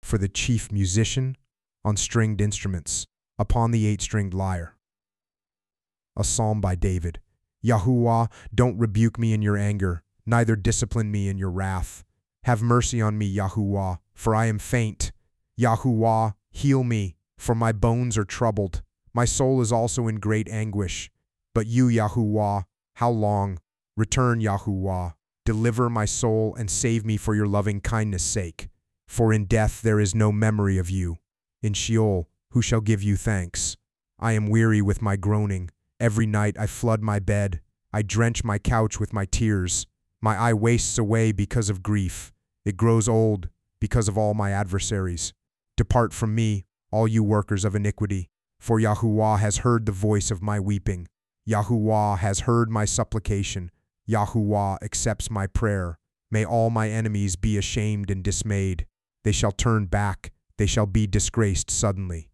for the chief musician on stringed instruments, upon the 8-stringed lyre. A psalm by David. Yahuwah, don't rebuke me in your anger, neither discipline me in your wrath. Have mercy on me, Yahuwah, for I am faint. Yahuwah, heal me, for my bones are troubled. My soul is also in great anguish. But you, Yahuwah, how long? Return, Yahuwah. Deliver my soul and save me for your loving kindness' sake. For in death there is no memory of you. In Sheol, who shall give you thanks? I am weary with my groaning. Every night I flood my bed. I drench my couch with my tears. My eye wastes away because of grief. It grows old because of all my adversaries. Depart from me, all you workers of iniquity, for Yahuwah has heard the voice of my weeping. Yahuwah has heard my supplication. Yahuwah accepts my prayer. May all my enemies be ashamed and dismayed. They shall turn back. They shall be disgraced suddenly.